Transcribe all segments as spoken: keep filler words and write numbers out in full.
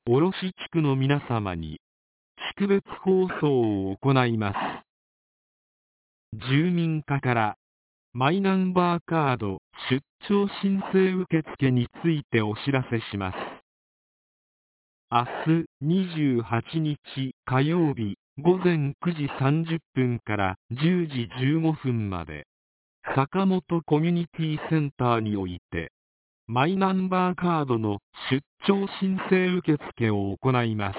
卸地区の皆様に、地区別放送を行います。住民課から、マイナンバーカード出張申請受付についてお知らせします。明日にじゅうはちにち火曜日ごぜんくじさんじゅっぷんからじゅうじじゅうごふんまで、坂本コミュニティセンターにおいて、マイナンバーカードの出張申請受付を行います。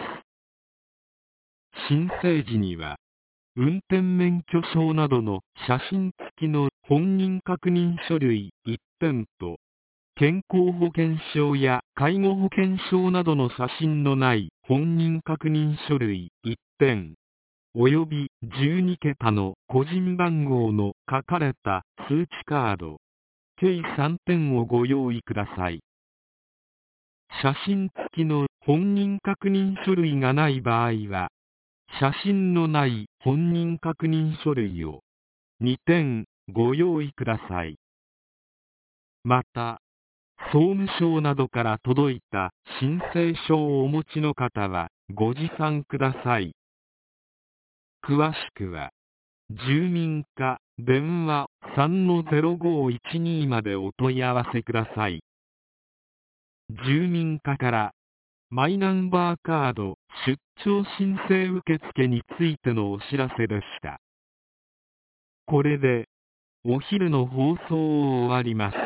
申請時には、運転免許証などの写真付きの本人確認書類いってんと、健康保険証や介護保険証などの写真のない本人確認書類いってん、およびじゅうにけたの個人番号の書かれた通知カード、計さんてんをご用意ください。写真付きの本人確認書類がない場合は、写真のない本人確認書類をにてんご用意ください。また、総務省などから届いた申請書をお持ちの方はご持参ください。詳しくは、住民課電話 さんのぜろごいちに までお問い合わせください。住民課からマイナンバーカード出張申請受付についてのお知らせでした。これでお昼の放送を終わります。